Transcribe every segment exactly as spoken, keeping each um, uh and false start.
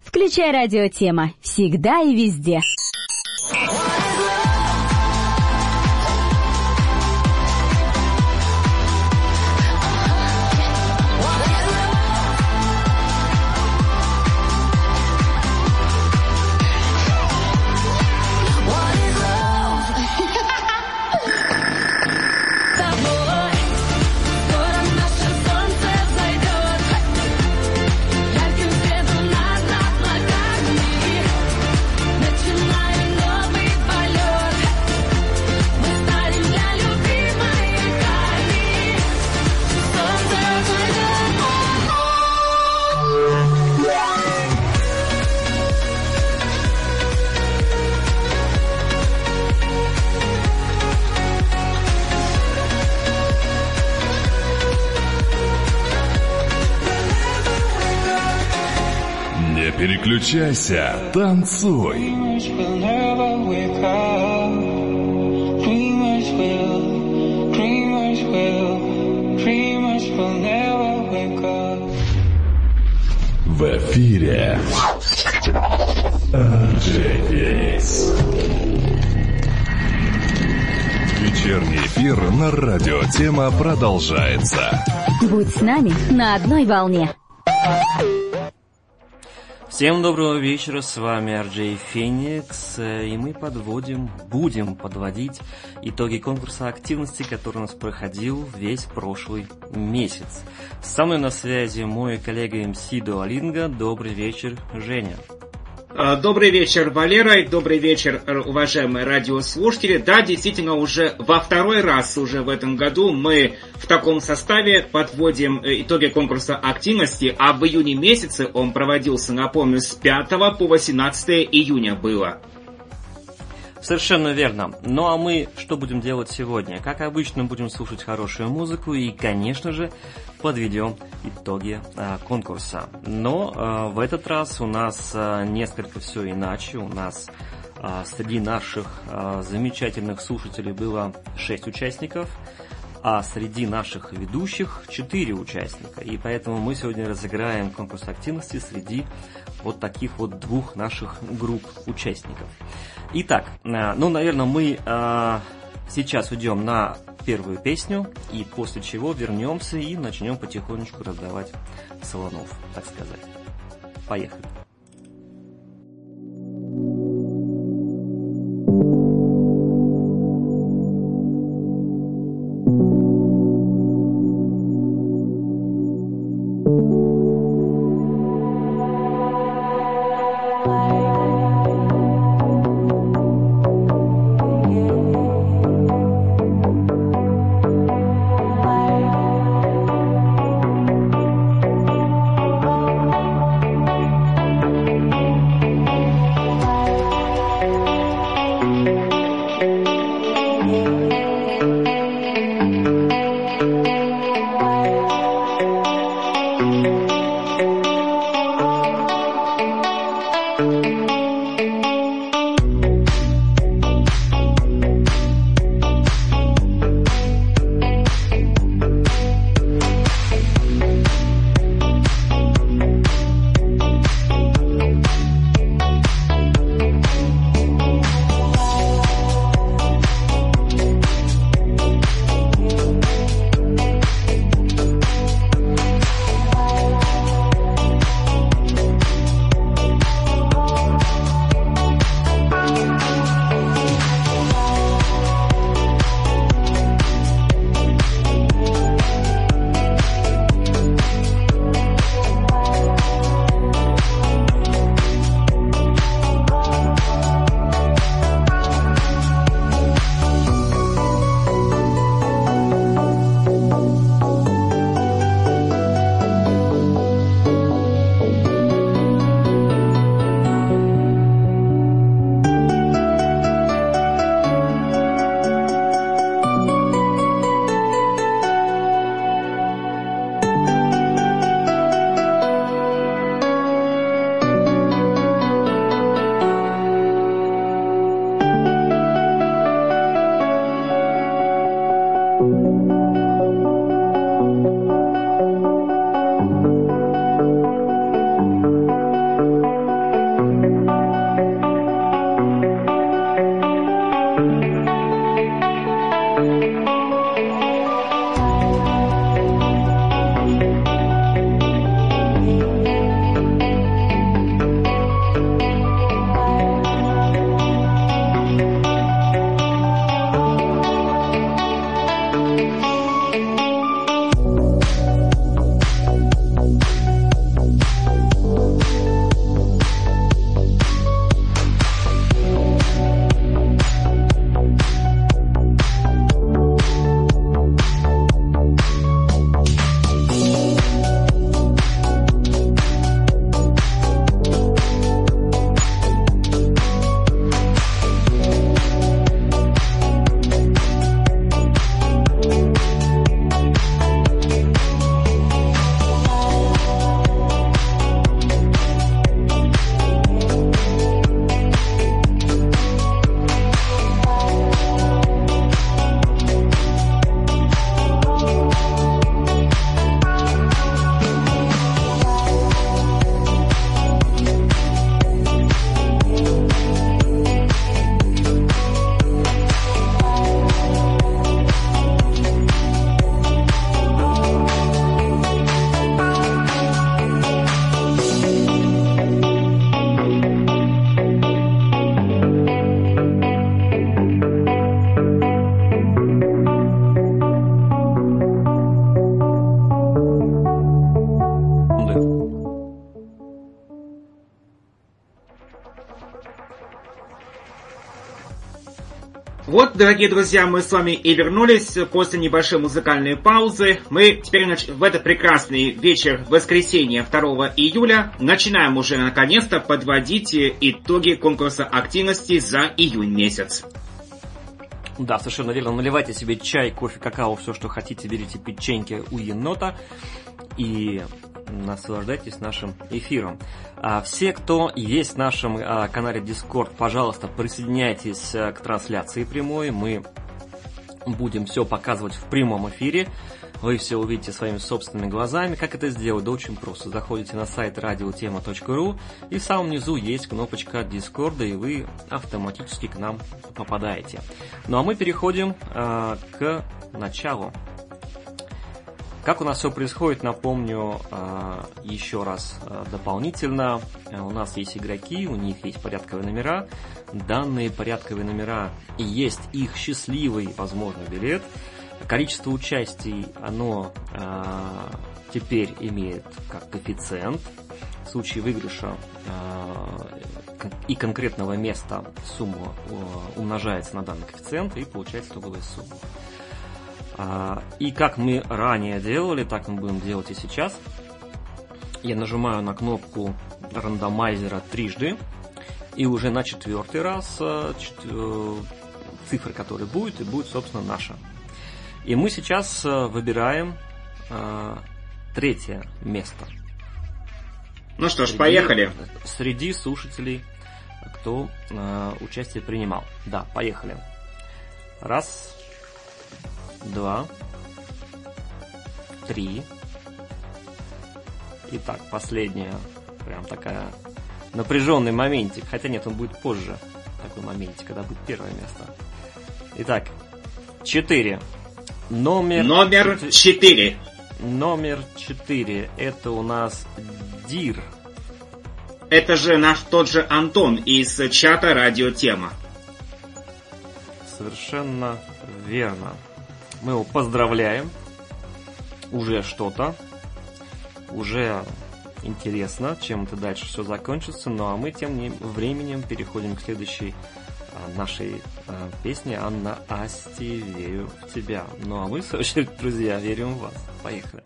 Включай радиотема. Всегда и везде. Переключайся, танцуй. В эфире Анджей Феникс. Вечерний эфир на радио Тема продолжается. Будь с нами на одной волне. Всем доброго вечера, с вами Арджей Феникс, и мы подводим, будем подводить итоги конкурса активности, который у нас проходил весь прошлый месяц. Со мной на связи мой коллега эм си Дуолинго. Добрый вечер, Женя. Добрый вечер, Валера, и добрый вечер, уважаемые радиослушатели. Да, действительно, уже во второй раз уже в этом году мы в таком составе подводим итоги конкурса активности, а в июне месяце он проводился, напомню, с пятого по восемнадцатое июня было. Совершенно верно. Ну а мы что будем делать сегодня? Как обычно, будем слушать хорошую музыку и, конечно же, подведем итоги а, конкурса. Но а, в этот раз у нас а, несколько все иначе. У нас а, среди наших а, замечательных слушателей было шесть участников, а среди наших ведущих четыре участника. И поэтому мы сегодня разыграем конкурс активности среди вот таких вот двух наших групп участников. Итак, ну, наверное, мы а, сейчас уйдем на первую песню, и после чего вернемся и начнем потихонечку раздавать слонов, так сказать. Поехали. Thank you. вот, дорогие друзья, мы с вами и вернулись после небольшой музыкальной паузы. Мы теперь нач... в этот прекрасный вечер воскресенья второго июля начинаем уже наконец-то подводить итоги конкурса активности за июнь месяц. Да, совершенно верно. Наливайте себе чай, кофе, какао, все, что хотите, берите печеньки у енота и наслаждайтесь нашим эфиром. А все, кто есть в нашем а, канале Discord, пожалуйста, присоединяйтесь а, к трансляции прямой. Мы будем все показывать в прямом эфире. Вы все увидите своими собственными глазами. Как это сделать? Да очень просто. Заходите на сайт радиотема точка ру, и в самом низу есть кнопочка Discord, и вы автоматически к нам попадаете. Ну а мы переходим а, к началу. Как у нас все происходит, напомню э, еще раз э, дополнительно. Э, у нас есть игроки, у них есть порядковые номера. Данные порядковые номера и есть их счастливый, возможно, билет. Количество участий, оно э, теперь имеет как коэффициент. В случае выигрыша э, и конкретного места сумма э, умножается на данный коэффициент и получается итоговая сумма. И как мы ранее делали, так мы будем делать и сейчас. Я нажимаю на кнопку рандомайзера трижды, и уже на четвертый раз цифра, которая будет, и будет, собственно, наша. И мы сейчас выбираем третье место. Ну что ж, среди, поехали. Среди слушателей, кто участие принимал. Да, поехали. Раз. Два, три. Итак, последняя, прям такая напряженный моментик. Хотя нет, он будет позже, такой моментик, когда будет первое место. Итак, четыре. Номер... Номер четыре. Номер четыре. Это у нас Дир. Это же наш тот же Антон из чата Радиотема. Совершенно верно. Мы его поздравляем. Уже что-то. Уже интересно, чем это дальше все закончится. Ну а мы тем временем переходим к следующей а, нашей а, песне «Анна Асти, верю в тебя». Ну а мы, в свою очередь, друзья, верим в вас. Поехали.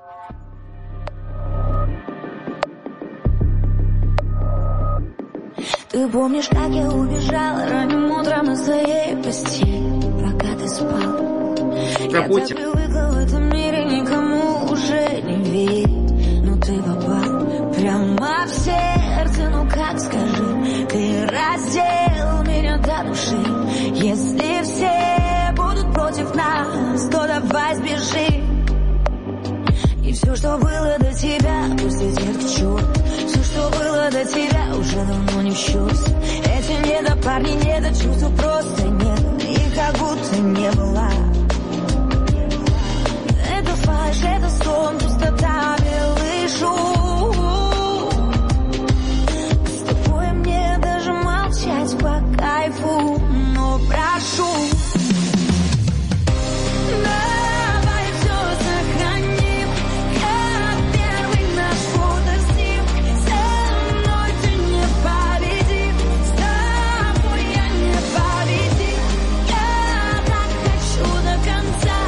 Ты помнишь, как я убежала ранним утром из своей постели, пока ты спал? Забудьте. Я так привыкла в этом мире никому уже не верить, но ты попал прямо в сердце, ну как скажи, ты раздел меня до души. Если все будут против нас, то давай сбежи. И все, что было до тебя, пусть летит к черту. Все, что было до тебя, уже давно не в счете. Эти недопарни, недочувства просто нет, их как будто не было. Это фальшь, это сон, пустота, белый шум. С тобой мне даже молчать по кайфу, но прошу. Давай все сохраним, как первый наш фотоснимок. Со мной ты не победим, с тобой я не победим. Я так хочу до конца.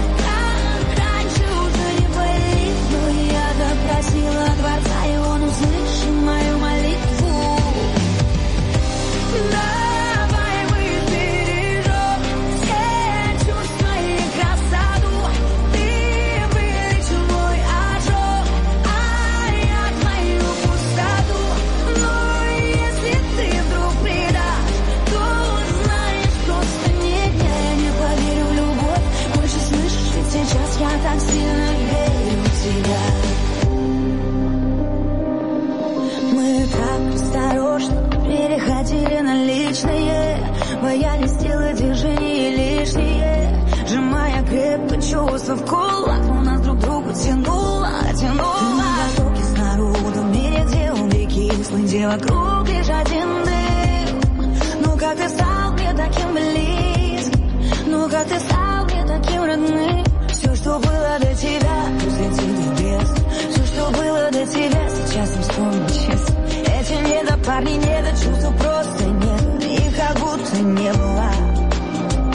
Просила Творца, и он услышал мою молитву. Давай мы бережем все чувства и красоту. Ты вылечил мой ожог, а я твою пустоту. Но если ты вдруг предашь, то знаешь, просто нет, я не поверю в любовь. Больше слышишь, ведь сейчас я так сильно верю в тебя. Мы так осторожно переходили на личные, боялись сделать движения лишние, сжимая крепко чувства в кулак, но нас друг другу тянуло, тянуло. Ты на готовке с народом, в мире, где умри кислый, где вокруг лишь один дым. Ну как ты стал мне таким близким, ну как ты стал мне таким родным. Все, что было до тебя, пусть летит в бездну. Все, что было до тебя, сейчас не вспомню честно. Эти недопарни, недочувства просто нет, их как будто не было.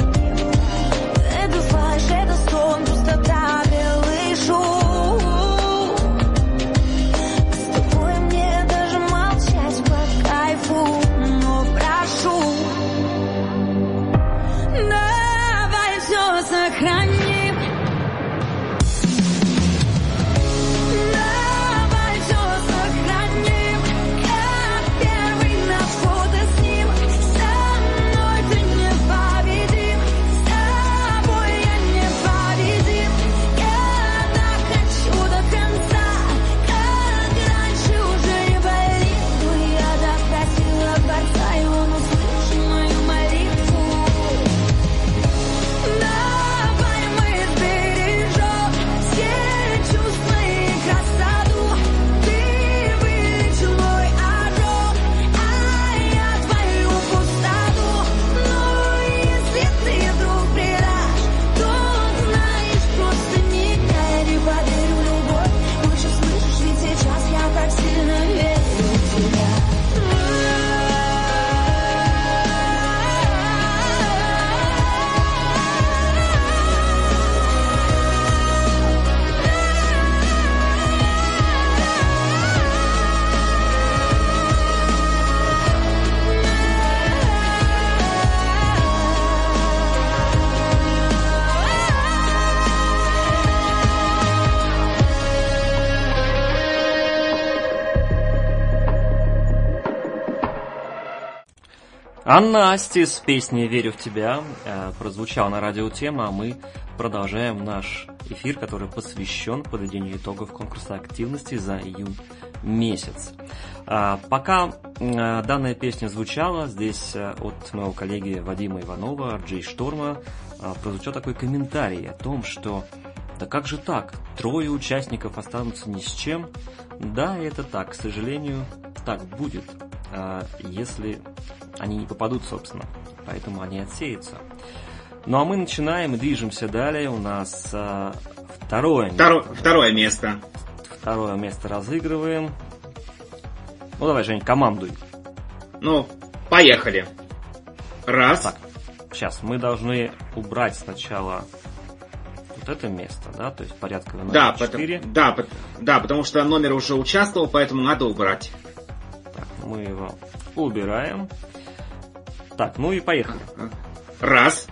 А Настя с песней «Верю в тебя» э, прозвучала на радио Тема, а мы продолжаем наш эфир, который посвящен подведению итогов конкурса активности за июнь месяц. А, пока а, данная песня звучала, здесь а, от моего коллеги Вадима Иванова, Джей Шторма, а, прозвучал такой комментарий о том, что да как же так, трое участников останутся ни с чем. Да, это так, к сожалению, так будет, а, если они не попадут, собственно, поэтому они отсеются. Ну а мы начинаем и движемся далее. У нас а, второе, Второ, место. Второе место. Второе место разыгрываем. Ну давай, Жень, командуй. Ну, поехали. Раз. Так, сейчас мы должны убрать сначала вот это место, да, то есть порядковый номер Да, четыре. потому, да, да, потому что номер уже участвовал, поэтому надо убрать. Так, мы его убираем. Так, ну и поехали. Раз.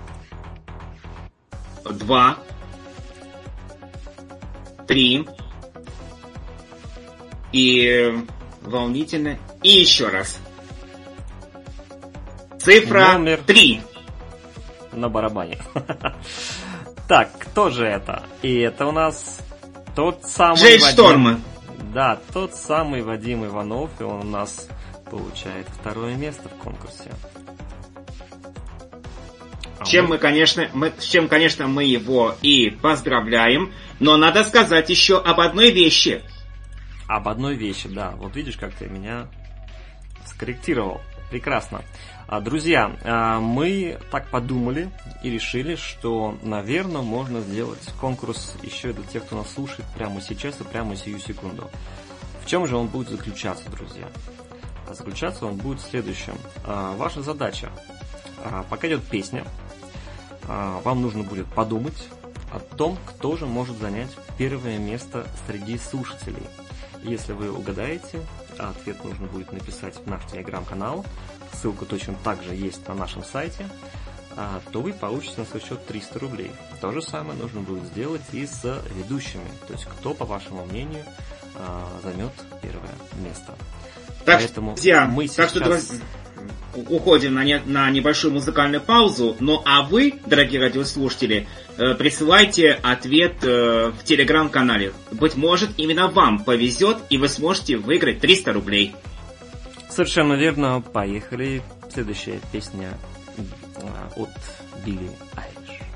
Два. Три. И волнительно. И еще раз. Цифра Номер три. На барабане. Так, кто же это? И это у нас тот самый Джей Вадим. Шторм. Да, тот самый Вадим Иванов, и он у нас получает второе место в конкурсе. А Чем мы... мы, конечно, мы, с чем, конечно, мы его и поздравляем, но надо сказать еще об одной вещи. Об одной вещи, да. Вот видишь, как ты меня скорректировал. Прекрасно. Друзья, мы так подумали и решили, что, наверное, можно сделать конкурс еще и для тех, кто нас слушает прямо сейчас и прямо сию секунду. В чем же он будет заключаться, друзья? Заключаться он будет в следующем. Ваша задача. Пока идет песня, вам нужно будет подумать о том, кто же может занять первое место среди слушателей. Если вы угадаете, ответ нужно будет написать в наш телеграм-канал, ссылка точно так же есть на нашем сайте, то вы получите на свой счет триста рублей. То же самое нужно будет сделать и с ведущими, то есть кто, по вашему мнению, займет первое место. Так, Поэтому друзья, мы так сейчас... что, друзья, уходим на, не, на небольшую музыкальную паузу. Ну а вы, дорогие радиослушатели, э, присылайте ответ э, в телеграм-канале. Быть может, именно вам повезет, и вы сможете выиграть триста рублей. Совершенно верно. Поехали. Следующая песня от Билли Айлиш.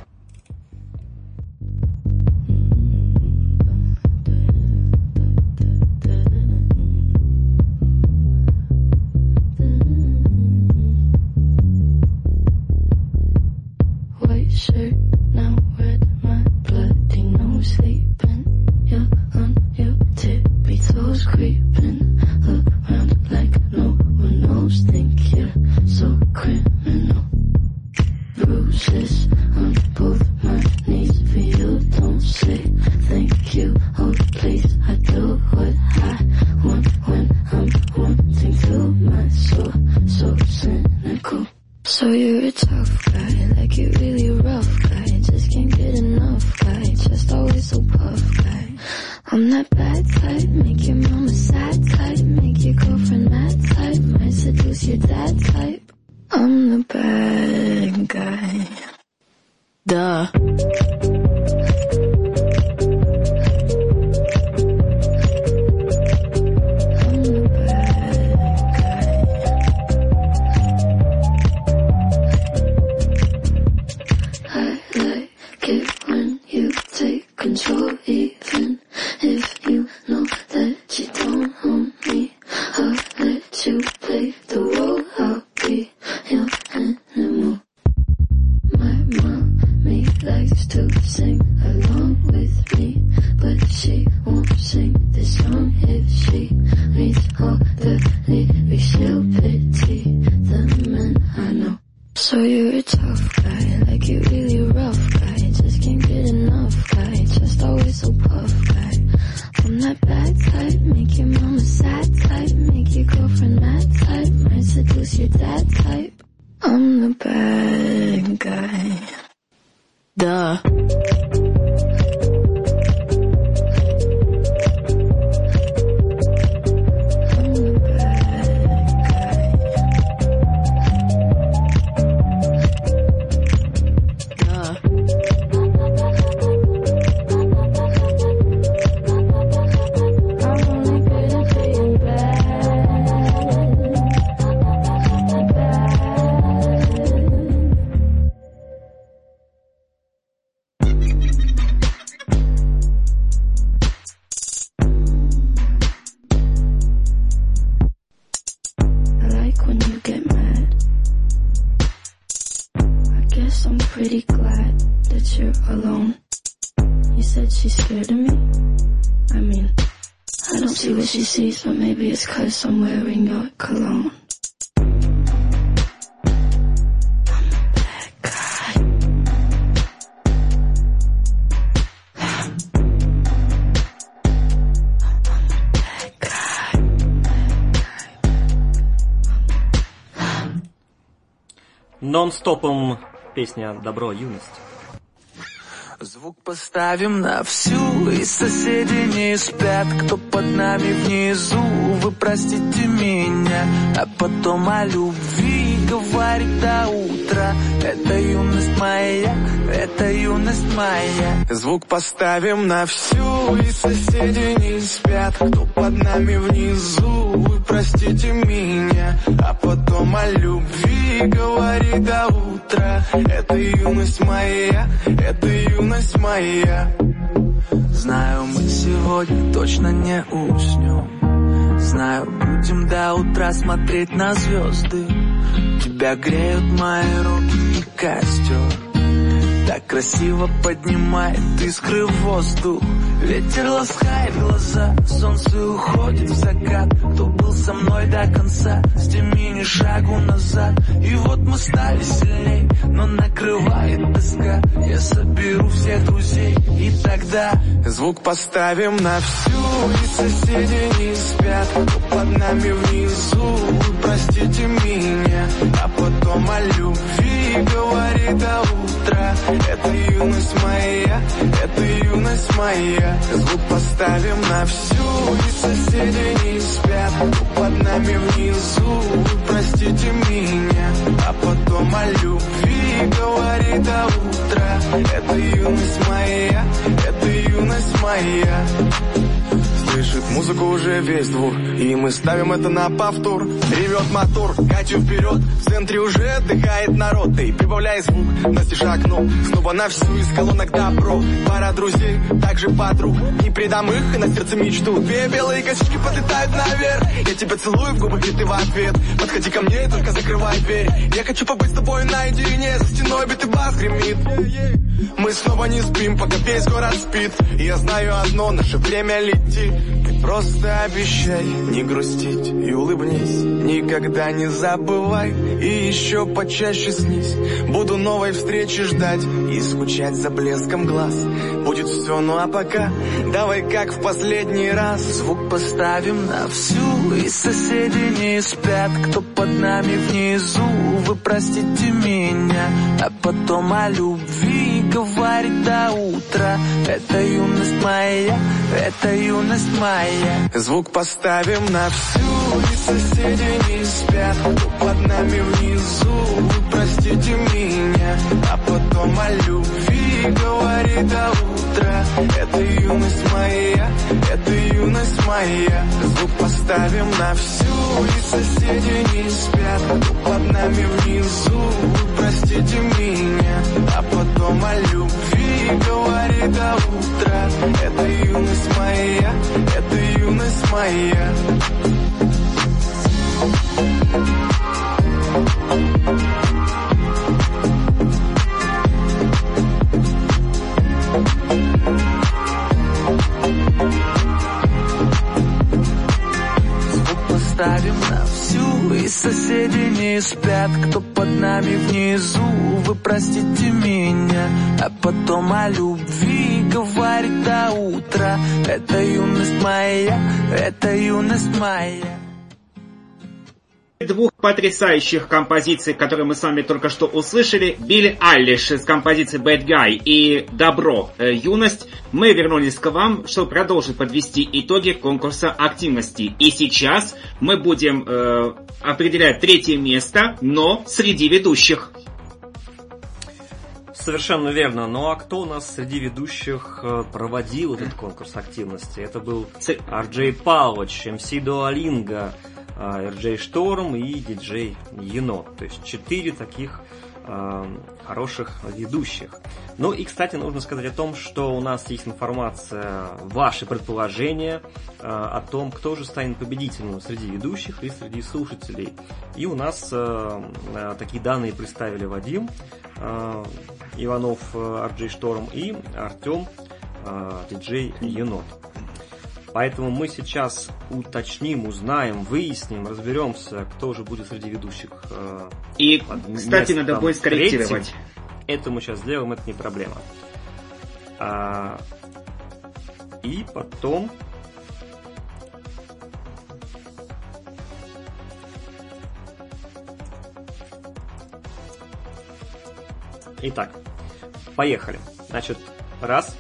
Shirt now red, my bloody nose sleeping. You're on your tippy toes, creeping around like no one knows. Think you're so criminal. Bruises on both my knees for you. Don't say thank you. Oh please, I do what I want when I'm wanting to. My soul so cynical. So you're a tough guy, like you're really rough guy. Just can't get enough guy, just always so puff guy. I'm that bad type, make your mama sad type, make your girlfriend mad type, might seduce your dad type. I'm the bad guy. Duh. Control, even if you know that you don't own me. I'll let you play the role, I'll be your animal. My mommy likes to sing along with me, but she won't sing this song if she reads all the lyrics. She'll pity the men I know. So you're a tough guy, like you're really rough guy. Just can't get enough guy, just always so puff guy. I'm that bad pretty glad that you're alone. You said she's scared of me. I mean, I don't see what she sees, but maybe it's 'cause I'm wearing your cologne. Нон-стопом песня «Добро, юность». Звук поставим на всю, и соседи не спят. Кто под нами внизу, вы простите меня. А потом о любви говорит до утра. Это юность моя, это юность моя. Звук поставим на всю, и соседи не спят. Кто под нами внизу, вы простите меня. А потом о любви говорит до утра. Это юность моя, это юность моя. Знаю, мы сегодня точно не уснем. Знаю, будем до утра смотреть на звезды. Тебя греют мои руки и костер. Так красиво поднимает искры в воздух. Ветер ласкает глаза, солнце уходит в закат. Кто был со мной до конца, с теми ни шагу назад. И вот мы стали сильней, но накрывает тоска. Я соберу всех друзей, и тогда звук поставим на всю, и соседи не спят. Кто под нами внизу, вы простите меня. А потом о любви говорит до утра. Это юность моя, это юность моя. Звук поставим на всю, и соседи не спят. Кто под нами внизу, вы простите меня. А потом о любви говорит до утра. Это юность моя, это юность моя. Слышит музыку уже весь двор, и мы ставим это на повтор. Ревет мотор, катю вперед, в центре уже отдыхает народ. Эй, прибавляй звук, настежь окно, снова на всю из колонок добро. Пара друзей, также подруг, не предам их, и на сердце мечту. Две белые косички подлетают наверх, я тебя целую в губы, и ты в ответ. Подходи ко мне, только закрывай дверь. Я хочу побыть с тобой наедине, за стеной битый бас гремит. Мы снова не спим, пока весь город спит. И я знаю одно, наше время летит. Ты просто обещай не грустить и улыбнись. Никогда не забывай и еще почаще снись. Буду новой встречи ждать и скучать за блеском глаз. Будет все, ну а пока давай как в последний раз. Звук поставим на всю, и соседи не спят. Кто под нами внизу, вы простите меня. А потом о любви говорит до утра. Это юность моя, это юность моя. Звук поставим на всю, и соседи не спят. Кто под нами внизу, вы простите меня. А потом о любви говорит до утра. Это юность моя, это юность моя. Звук поставим на всю, и соседи не спят. Кто под нами внизу, вы простите меня. А потом о любви говорит до утра. Это юность моя, это юность моя. Звук поставим на всю, и соседи не спят. Кто под нами внизу, вы простите меня. А потом о любви говорит до утра. Это юность моя, это юность моя. Двух потрясающих композиций, которые мы с вами только что услышали, Билли Айлиш с композицией Bad Guy и Добро, э, юность, мы вернулись к вам, чтобы продолжить подвести итоги конкурса активности. И сейчас мы будем э, определять третье место, но среди ведущих. Совершенно верно. Ну а кто у нас среди ведущих проводил этот конкурс активности? Это был ар джей Палыч, эм си Дуолинго, эр джей Шторм и диджей Енот. То есть четыре таких э, хороших ведущих. Ну и, кстати, нужно сказать о том, что у нас есть информация, ваши предположения э, о том, кто же станет победителем среди ведущих и среди слушателей. И у нас э, э, такие данные представили Вадим э, Иванов, э, ар джей Шторм, и Артем, э, диджей Енот. Поэтому мы сейчас уточним, узнаем, выясним, разберемся, кто же будет среди ведущих. Э, и, кстати, надо будет скорректировать. Третьим. Это мы сейчас сделаем, это не проблема. А, и потом... Итак, поехали. Значит, раз,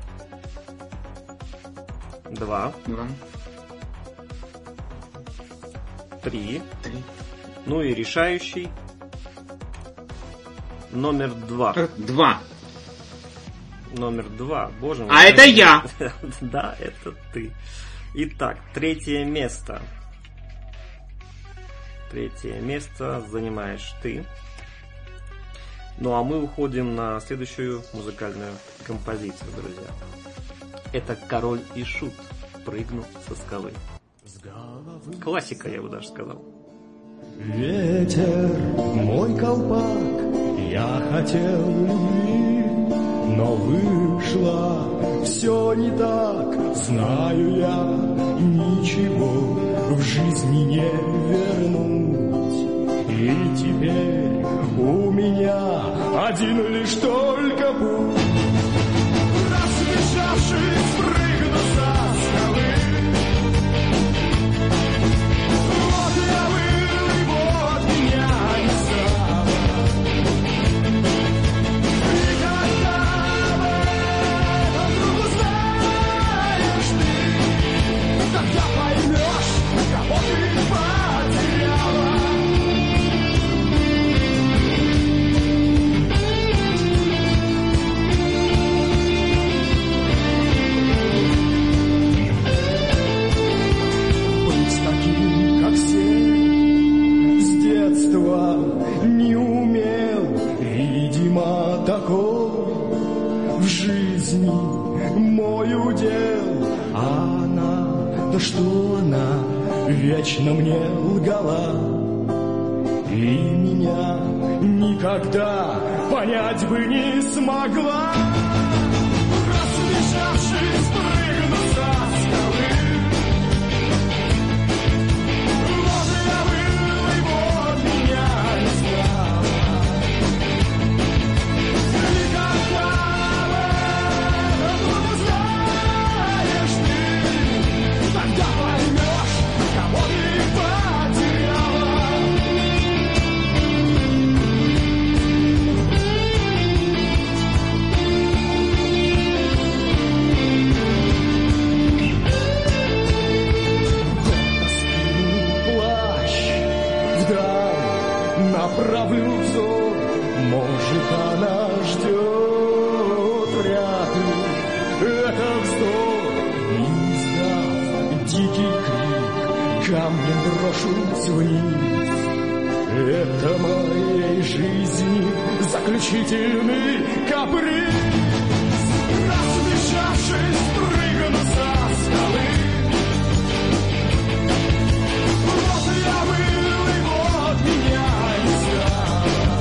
два, два. три, три. Ну и решающий номер два. Два. Номер два, боже мой. А это я! Да, это ты. Итак, третье место. Третье место занимаешь ты. Ну а мы уходим на следующую музыкальную композицию, друзья. Это «Король и Шут» «Прыгну со скалы». Классика, я бы даже сказал. Ветер, мой колпак, я хотел любви, но вышло все не так. Знаю я, ничего в жизни не вернуть. И теперь у меня один лишь только путь. Разбежавшись, прыгну со скалы. Вот я был, и вот меня не стало. И когда об этом вдруг узнаешь ты, тогда поймешь, кого ты потеряла. Не умел, видимо, такой в жизни мой удел. А она, да что она, вечно мне лгала. И меня никогда понять бы не смогла. Разбежавшись, прыгну со скалы. Вот я был, и вот меня не стало. И когда об этом вдруг узнаешь ты, тогда поймешь, кого ты потеряла. Направлю взор, может, она ждет вряд ли. Это вздор, и издав дикий крик, камнем брошусь вниз. Это моей жизни заключительный каприз. Разбежавшись, прыгну со скалы. Вот я был, и вот меня не стало.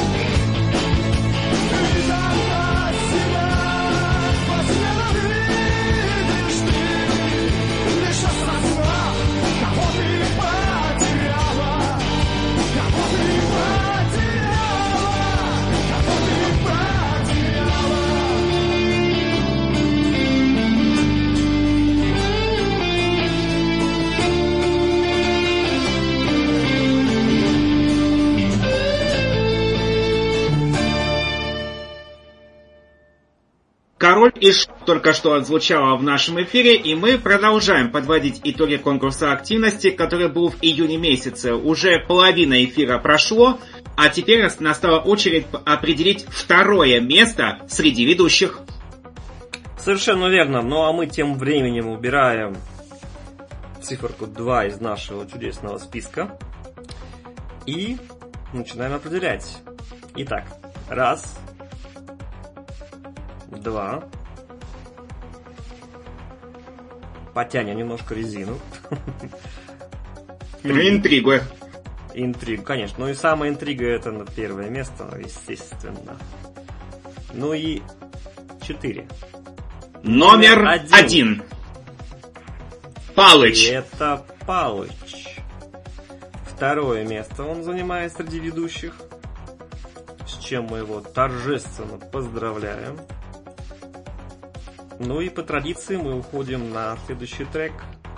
И тогда себя по-своему видишь ты, лишь осознав, кого ты потеряла, кого ты потеряла, кого ты потеряла. Король и Шут только что отзвучало в нашем эфире, и мы продолжаем подводить итоги конкурса активности, который был в июне месяце. Уже половина эфира прошло, а теперь настала очередь определить второе место среди ведущих. Совершенно верно. Ну а мы тем временем убираем циферку два из нашего чудесного списка и начинаем определять. Итак, раз, два. Потянем немножко резину. Интрига. Интрига, конечно. Ну и самая интрига — это на первое место, естественно. Ну и четыре. Номер один. один. Палыч. И это Палыч. Второе место он занимает среди ведущих, с чем мы его торжественно поздравляем. Ну и по традиции мы уходим на следующий трек.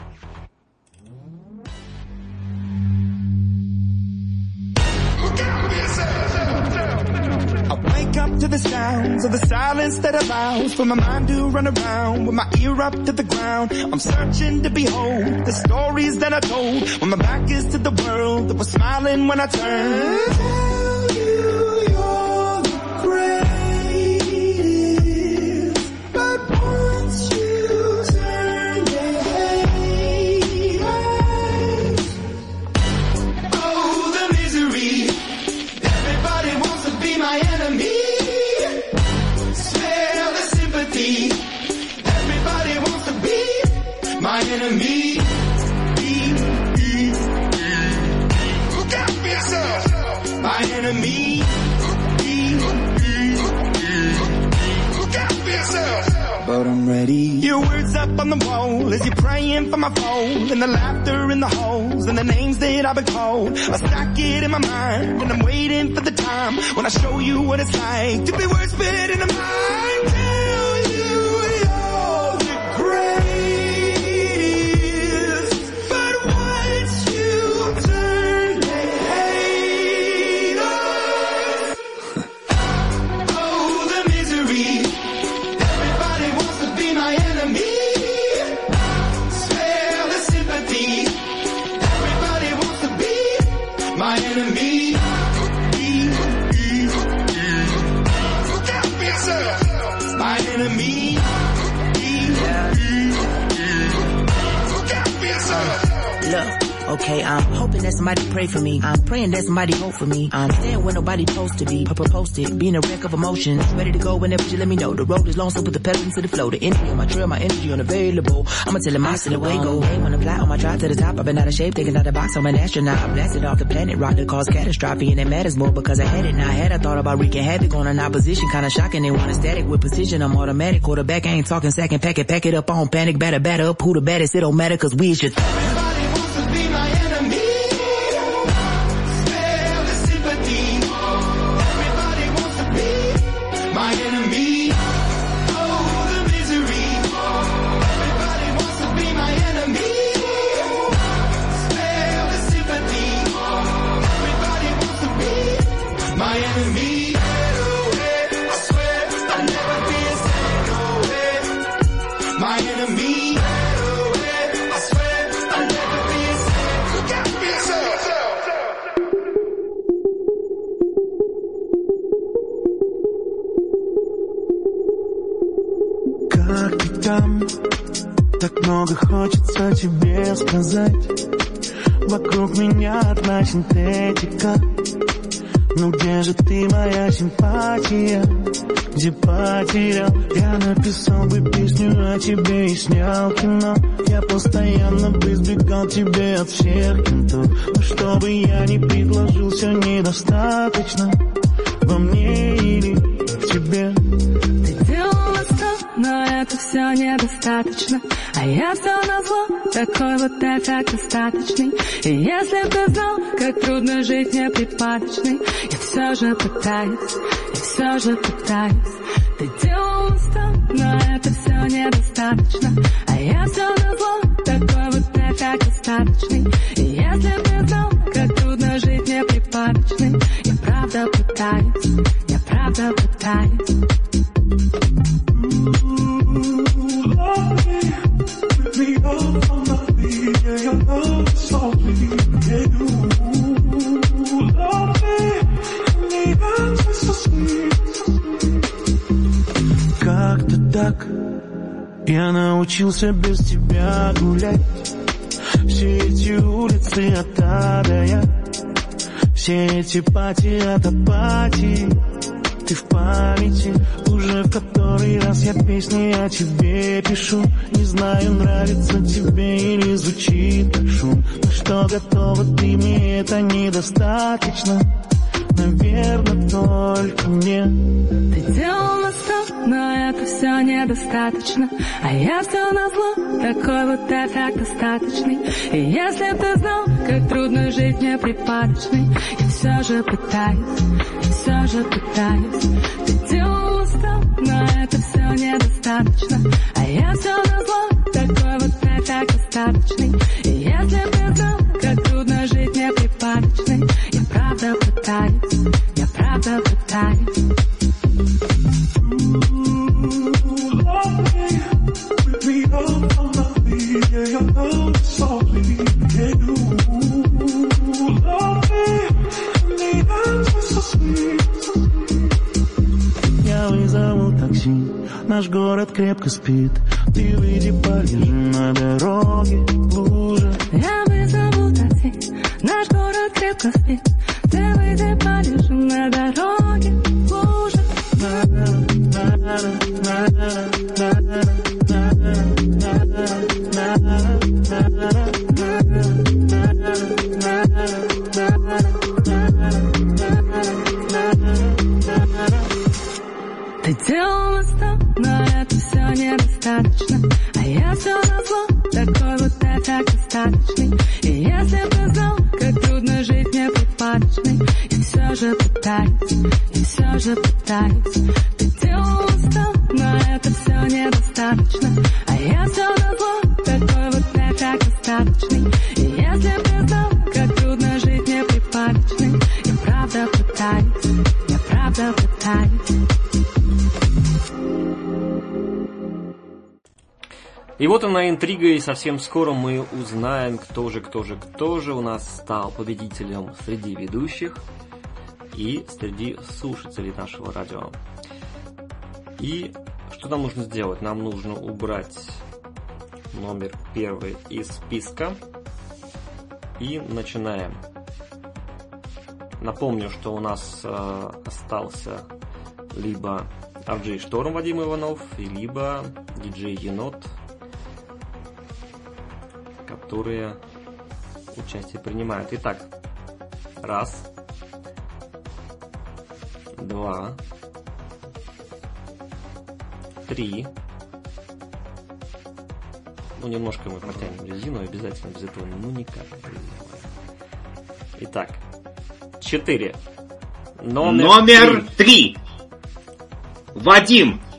To the sounds of the silence that allows for my mind to run around with my ear up to the ground. I'm searching to behold the stories that I told when my back is to the world that was smiling when I turned. I tell you you're the greatest, but once you turn, they hate us. Oh, the misery. Everybody wants to be my enemy. Everybody wants to be my enemy. Look out for yourself. My enemy. Look out for yourself. But I'm ready. Your words up on the wall as you're praying for my fall, and the laughter in the halls and the names that I've been called. I stack it in my mind and I'm waiting for the time when I show you what it's like to be words spit in the mind. Okay, I'm hoping that somebody pray for me. I'm praying that somebody hope for me. I'm staying where nobody supposed to be. Papa posted, being a wreck of emotions. Ready to go whenever you let me know. The road is long, so put the pedal into the flow. The energy on my trail, my energy unavailable. I'ma tell him I still away go. Hey, when I fly on my drive to the top, I've been out of shape, thinking out the box. I'm an astronaut. I blasted off the planet, rock that caused catastrophe, and it matters more because I had it. Now I had I thought about wreaking havoc on an opposition, kinda shocking. They want a static with precision. I'm automatic. Quarterback, I ain't talking second pack it, pack it up on panic, batter, batter up. Who the baddest? It don't matter, cause we is your th- Everybody wants to be my enemy. My enemy, oh the misery. Everybody wants to be my enemy. Spare the sympathy. Everybody wants to be my enemy. I swear I'll never be a second. My enemy. I swear I'll never be a second. Look out for yourself. Как ты там? Так много хочется тебе сказать. Вокруг меня одна синтетика. Ну где же ты, моя симпатия? Где потерял? Я написал бы песню о тебе и снял кино. Я постоянно бы избегал тебя от всех кентов. Но что бы я ни предложил, все недостаточно. Во мне или в тебе. Но это все недостаточно. А я все назло, такой вот эффект остаточный. И если б ты знал, как трудно жить неприпадочной, я все же пытаюсь, я все же пытаюсь. Ты делал устал, но это все недостаточно. А я все назло, такой вот эффект остаточный. И если б ты знал, как трудно жить неприпадочной, я правда пытаюсь, я правда пытаюсь. Как-то так я научился без тебя гулять. Все эти улицы от А до Я. Все эти пати от апатии. Ты в памяти, уже в который раз я песни о тебе пишу. Не знаю, нравится тебе или звучит как шум. На что готова ты, мне это недостаточно. Наверное, только мне. Ты делал на сто, но это все недостаточно. А я все назло, такой вот эффект остаточный. И если б ты знал, как трудно жить мне припадочной, я все же пытаюсь, я все же пытаюсь. Ты делал на сто, но это все недостаточно. А я все назло, такой вот эффект остаточный. И если б ты знал, как трудно жить мне припадочной, я правда пытаюсь, я правда пытаюсь. Я вызову такси, наш город крепко спит. Ты выйди, полежи на дороге в луже. Я вызову такси, наш город крепко спит. Ты выйди, полежи на дороге в луже. Ты делал на сто, но это все недостаточно. А я все назло, такой вот эффект остаточный. И если б ты знал, как трудно жить мне припадочной, я все же пытаюсь, я все же пытаюсь. Ты делал на сто, но это все недостаточно. А я все назло, такой вот эффект остаточный. И если б ты знал, как трудно жить мне припадочной, я правда пытаюсь, я правда пытаюсь. И вот она интрига, и совсем скоро мы узнаем, кто же, кто же, кто же у нас стал победителем среди ведущих и среди слушателей нашего радио. И что нам нужно сделать? Нам нужно убрать номер первый из списка. И начинаем. Напомню, что у нас э, остался либо ар джей Шторм Вадим Иванов, и либо диджей Енот, которые участие принимают. Итак, раз, два, три. Ну, немножко мы потянем резину, обязательно без этого, ну, никак. Итак, четыре. Номер, Номер три. Вадим.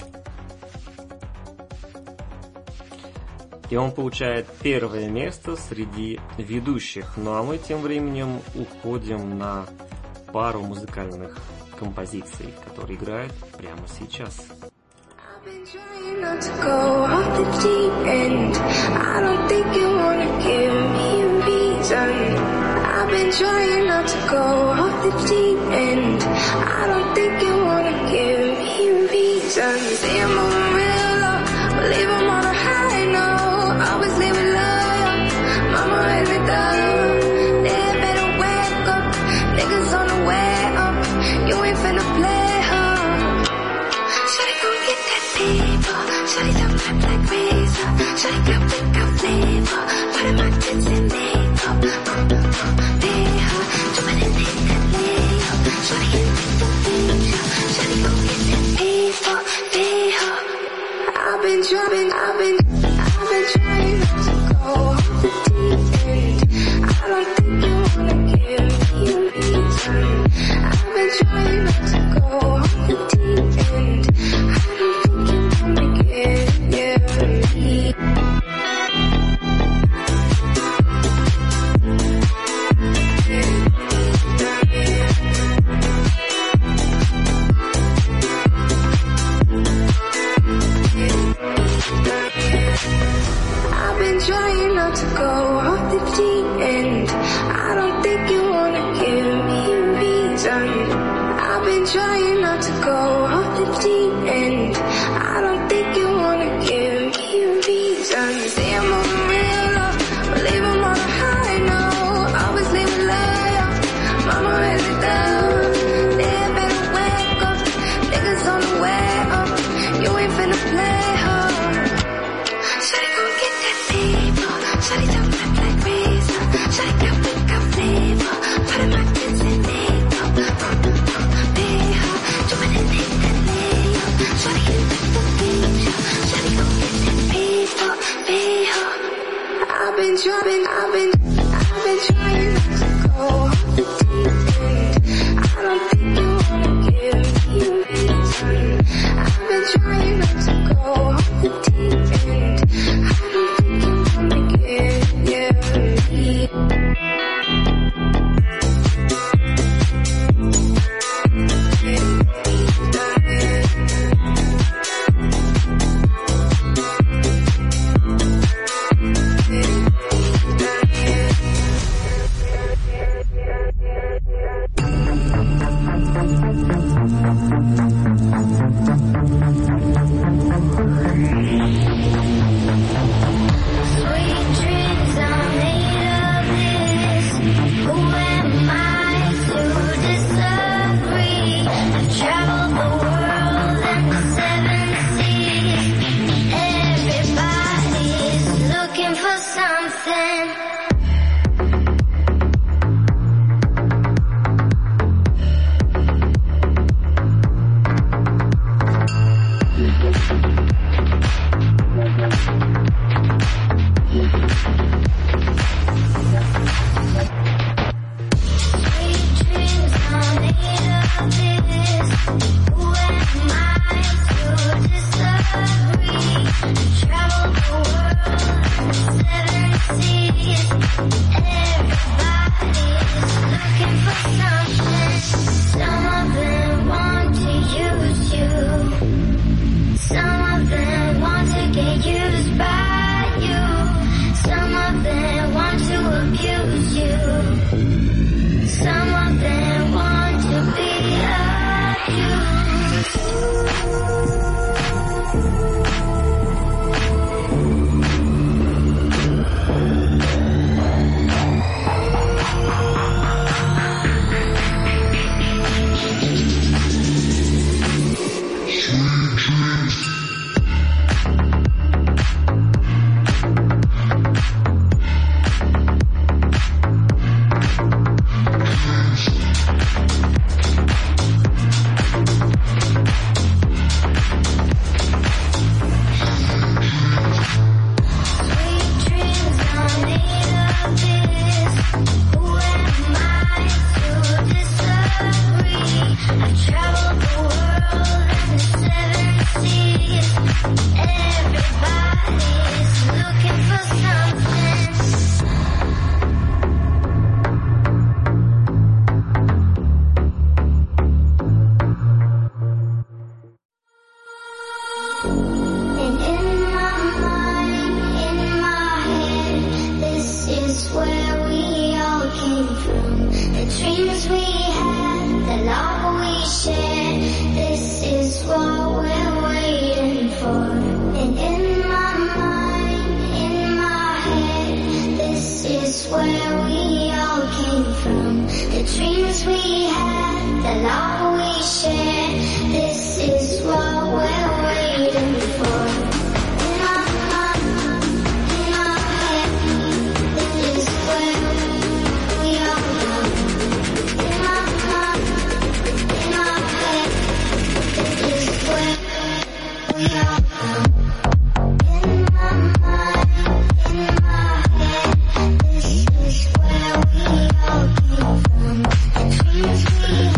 И он получает первое место среди ведущих. Ну а мы тем временем уходим на пару музыкальных композиций, которые играют прямо сейчас. Not to go off the deep end. I don't think you wanna give me a reason. I've been trying not to go off the deep end. I don't think you wanna give me a reason. Say I'm moving real low, but leave 'em on a high note. Always leave it low. Mama had me down. They better wake up. Niggas on the way up. You ain't finna play, huh? Shawty gon' get that paper. Shawty got my black razor. Shawty got wick, got flavor. Part of my tits and makeup. Uh, uh, pay her. Jumpin' and take that layup. Shawty get the picture. Shawty gon' get that paper. Pay her. I've been trying, I've been, I've been trying not to go off the deep end. I don't think you wanna give me a reason. I've been trying not to go off the deep end. I don't think you wanna give me. I've been trying not to go off the deep end. I don't think you wanna give me a reason. I've been trying not to go off the deep end. I don't think you wanna give me a reason. Say I'm moving real low, but leave 'em on a high note. Always leave it low. been trying, I've been, I've been trying not to go off the deep end. I don't think you wanna give me a minute time. I've been trying not to go off the deep end. I don't think you wanna give, give me.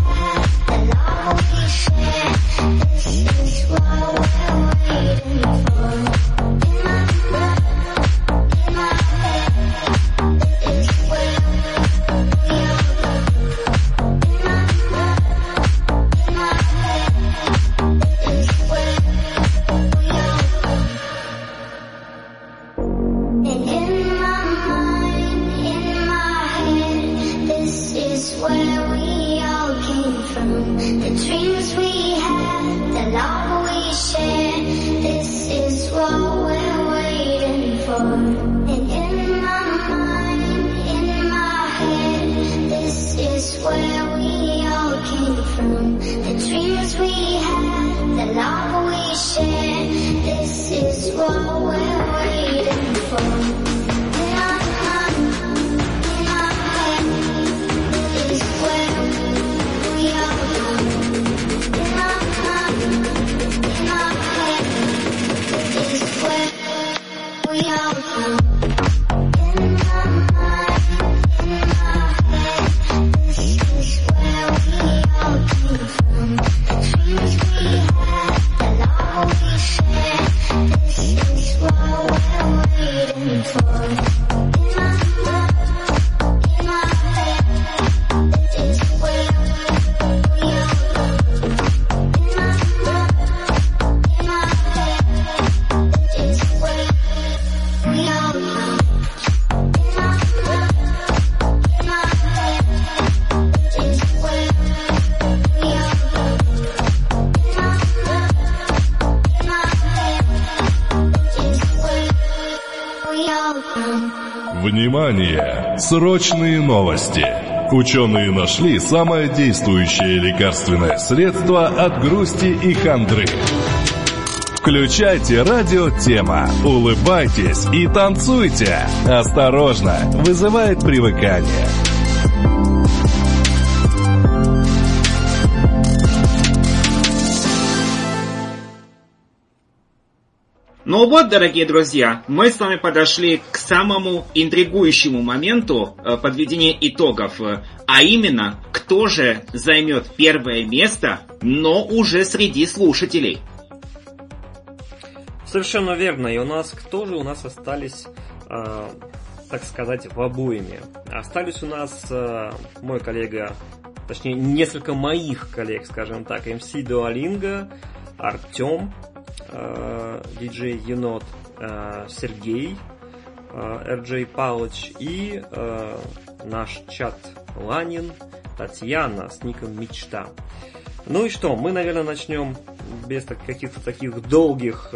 This is what we're waiting for. Внимание! Срочные новости! Ученые нашли самое действующее лекарственное средство от грусти и хандры. Включайте радиотема, улыбайтесь и танцуйте. Осторожно, вызывает привыкание. Ну вот, дорогие друзья, мы с вами подошли к самому интригующему моменту э, подведения итогов, а именно, кто же займет первое место, но уже среди слушателей. Совершенно верно, и у нас кто же у нас остались, э, так сказать, в обоими? Остались у нас э, мой коллега, точнее несколько моих коллег, скажем так, эм си Дуолинго, Артем, диджей Енот, Сергей, эр джей Палыч и наш чат Ланин, Татьяна с ником Мечта. Ну и что, мы, наверное, начнем без каких-то таких долгих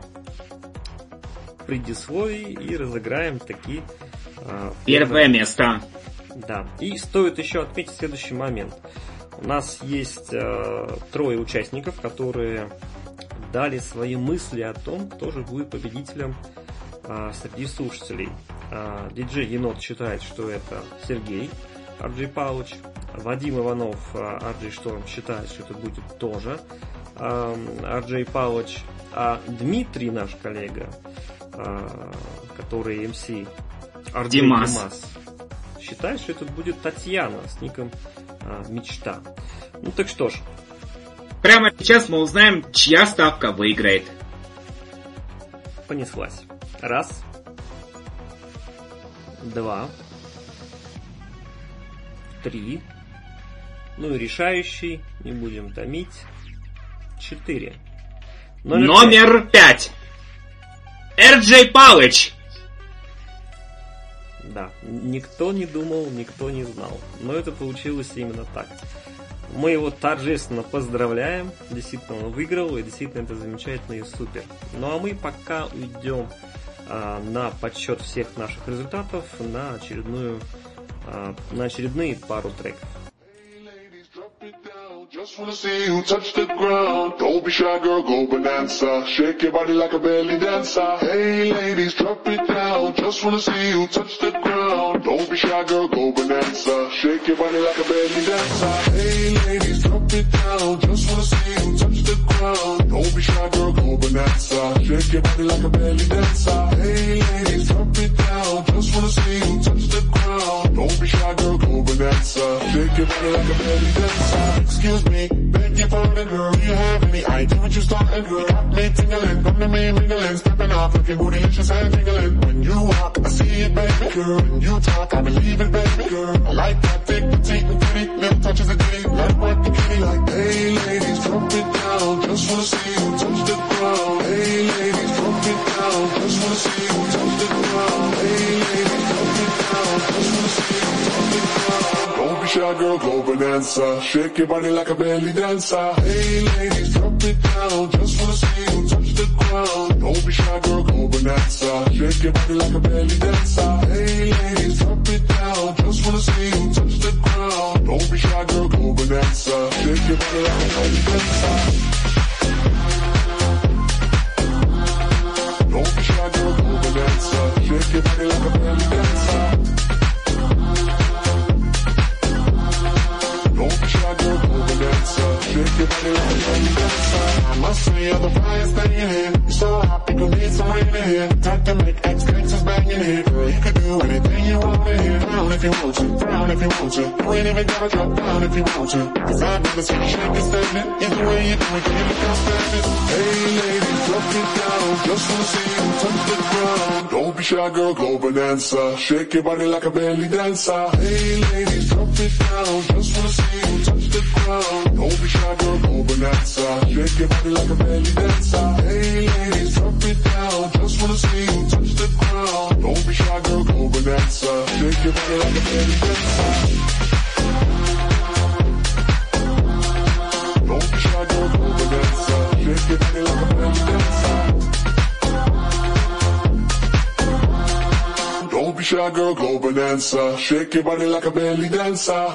предисловий и разыграем такие первое место. Да, и стоит еще отметить следующий момент. У нас есть трое участников, которые дали свои мысли о том, кто же будет победителем а, среди слушателей. А, диджей Енот считает, что это Сергей, ар джей Палыч. Вадим Иванов, а, ар джей Шторм, считает, что это будет тоже а, ар джей Палыч. А Дмитрий, наш коллега, а, который эм си ар джей Димас. Димас, считает, что это будет Татьяна с ником а, Мечта. Ну так что ж, прямо сейчас мы узнаем, чья ставка выиграет. Понеслась. Раз. Два. Три. Ну и решающий, не будем томить. Четыре. Номер, Номер пять. эр джей Палыч. Да, никто не думал, никто не знал. Но это получилось именно так. Мы его торжественно поздравляем. Действительно, он выиграл, и действительно это замечательно и супер. Ну а мы пока уйдем а, на подсчет всех наших результатов на очередную а, на очередные пару треков. Just wanna see you touch the ground. Don't be shy, girl, go bonanza. Shake your body like a belly dancer. Hey ladies, drop it down. Just wanna see you touch the ground. Don't be shy, girl, go bonanza. Shake your body like a belly dancer. Hey ladies, drop it down. Just wanna see you touch the ground. Don't be shy, girl, go bonanza. Shake your body like a belly dancer. Hey ladies, drop it down. Just wanna see you touch the ground. Don't be shy, girl, go bonanza. Shake your body like a belly dancer. Excuse me, beg your pardon, girl. Do you have any idea what you starting, girl? Got me tingling, come to me mingling, stepping off, looking bootylicious and tingling. When you walk, I see it, baby girl. When you talk, I believe it, baby girl. I like that thick, petite, and pretty, little touches of ditty. Let work the kitty like, hey ladies, drop it down. Just wanna see you touch the ground. Hey ladies, drop it down. Just wanna see you touch the ground. Hey ladies, drop it down. Just wanna see you touch the ground. Don't be shy, girl, go bonanza. Shake your body like a belly dancer. Hey ladies, drop it down. Just wanna see you touch the ground. Don't be shy, girl, go bonanza. Shake your body like a belly dancer. Hey ladies, drop it down. Just wanna see you touch the ground. Don't be shy, girl, go bonanza. Shake your body like a belly dancer. Don't be shy, girl, go bonanza. Shake your body like a belly dancer. Don't be shy, girl, go bonanza. Shake your body like a belly dancer. I must say you're the brightest thing in here. You're so hot, people need some rain in here. Time to make ex-gangsters bang in here. girl, you can do anything you want to hear. Down if you want to, down if you want to. You ain't even gotta drop down if you want to. Cause I've never seen you shake and stand it. Either way you do it, can you look outstanding? Hey ladies, drop it down. Just wanna see you touch the ground. Don't be shy, girl, go bonanza. Shake your body like a belly dancer. Hey ladies, drop it down. Just wanna see you touch the ground. Don't be shy, girl, go bonanza. Shake your body like a belly dancer. Hey ladies, drop it down. Just wanna see you touch the ground. Don't be shy, girl, go bonanza. Shake your body like a belly dancer. Don't be shy, girl, go bonanza. Shake your body like a belly dancer. Don't be shy, girl, go bonanza. Shake your body like a belly dancer.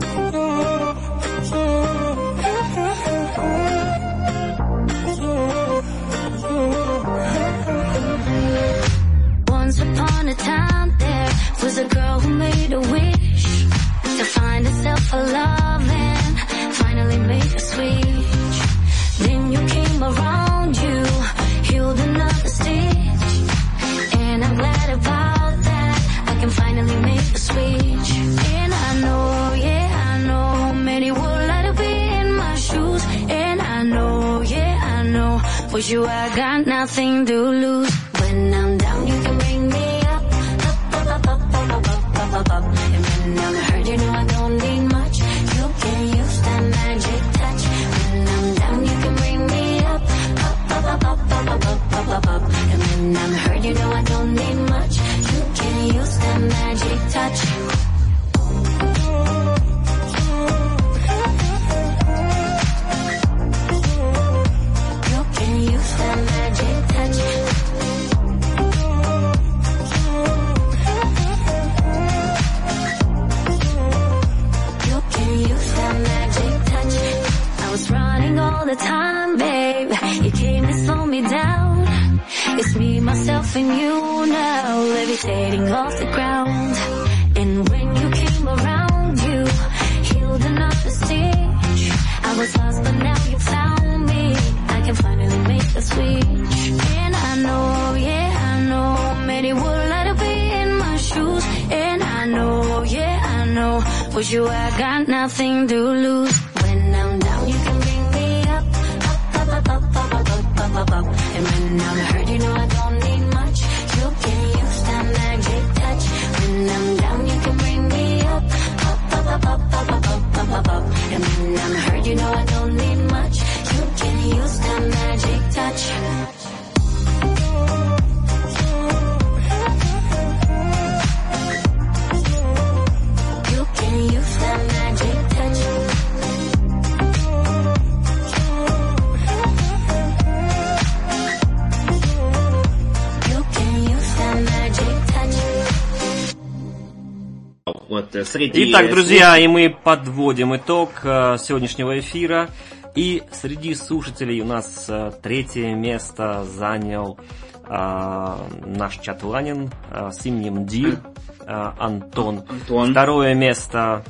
Once upon a time there was a girl who made a wish to find herself a love and finally make a switch. Then you came around, you healed another stitch, and I'm glad about that. I can finally make a switch. And I know, yeah, I know many would like to be in my shoes. And I know, yeah, I know for you I got nothing to lose. When I'm down you can bring me up, up, up, up, up, up, up, up, up, up. And when I'm hurt you know I don't need much. You can use that magic touch. When I'm down you can bring me up, up, up, up, up, up, up, up, up, up. And when I'm hurt you know I don't need much. You can use that magic touch. You can use that magic touch. All the time, babe, you came to slow me down. It's me, myself, and you now, levitating off the ground. And when you came around, you healed another stitch. I was lost, but now you found me. I can finally make the switch. And I know, yeah, I know many would like to be in my shoes. And I know, yeah, I know for you I got nothing to lose. When I'm down, you can bring me up, up, up, up, up, up, up, up, up, up. And when I'm hurt, you know I don't need much. You can use that magic touch. When I'm down, you can bring me up, up, up, up, up, up, up, up, up, up, up. And when I'm hurt, you know I don't need much. You can use that magic touch. You can use that magic touch. Вот, среди... Итак, друзья, и мы подводим итог э, сегодняшнего эфира. И среди слушателей у нас э, третье место занял э, наш чатланин э, с именем Дир, э, Антон. Антон. Второе место...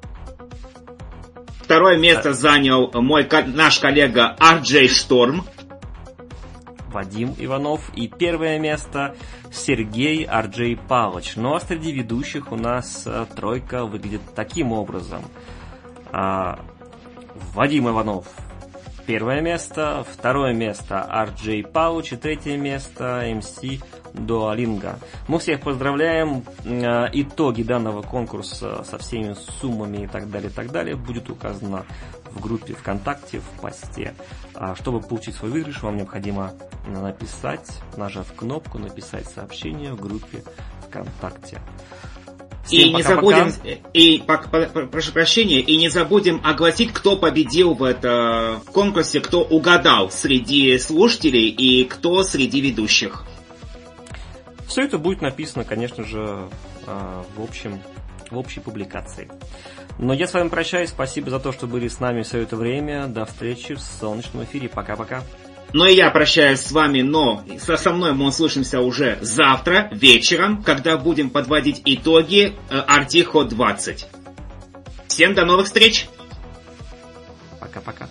Второе место занял мой, наш коллега ар джей Шторм. Вадим Иванов. И первое место Сергей ар джей Павлович. Ну а среди ведущих у нас а, тройка выглядит таким образом. А, Вадим Иванов первое место, второе место ар джей Павлович и третье место эм си Дуалинга. Мы всех поздравляем. А, итоги данного конкурса со всеми суммами и так далее, и так далее будет указано в группе ВКонтакте, в посте. А, чтобы получить свой выигрыш, вам необходимо написать, нажав кнопку, написать сообщение в группе ВКонтакте. Всем и пока, не забудем, пока. и по, по, прошу прощения, и не забудем огласить, кто победил в этом конкурсе, кто угадал среди слушателей и кто среди ведущих. Все это будет написано, конечно же, в общем, в общей публикации. Но я с вами прощаюсь. Спасибо за то, что были с нами все это время. До встречи в солнечном эфире. Пока-пока. Ну и я прощаюсь с вами, но со, со мной мы услышимся уже завтра вечером, когда будем подводить итоги ар ти Hot двадцать. Всем до новых встреч! Пока-пока.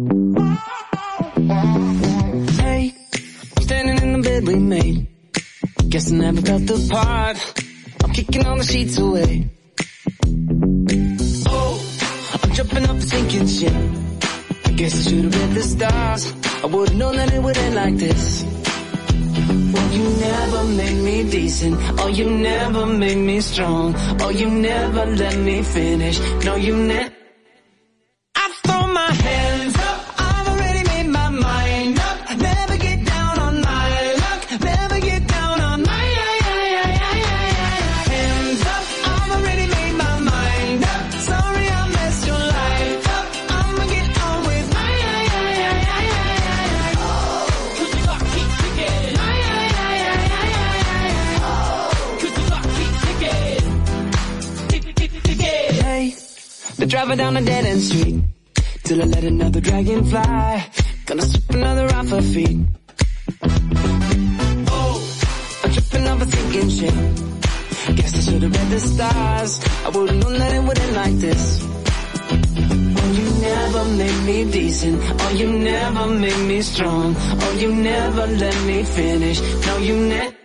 Hey, standing in the bed we made. Guess I never felt the part. I'm kicking all the sheets away. Oh, I'm jumping up and sinking shit. I guess I should've read the stars. I would've known that it would end like this. Oh, you never made me decent. Oh, you never made me strong. Oh, you never let me finish. No, you never. I throw my hands up. I've already made my mind up. Never get down on my luck. Never get down on my hands up. I've already made my mind up. Sorry I messed your life up. I'ma get on with my Hey, they're driving down a dead-end street till I let another dragon fly. Gonna slip another off her feet. Oh, I'm tripping over thinking shit. Guess I should've read the stars. I would've known that it would end like this. Oh, you never made me decent. Oh, you never made me strong. Oh, you never let me finish. No, you never.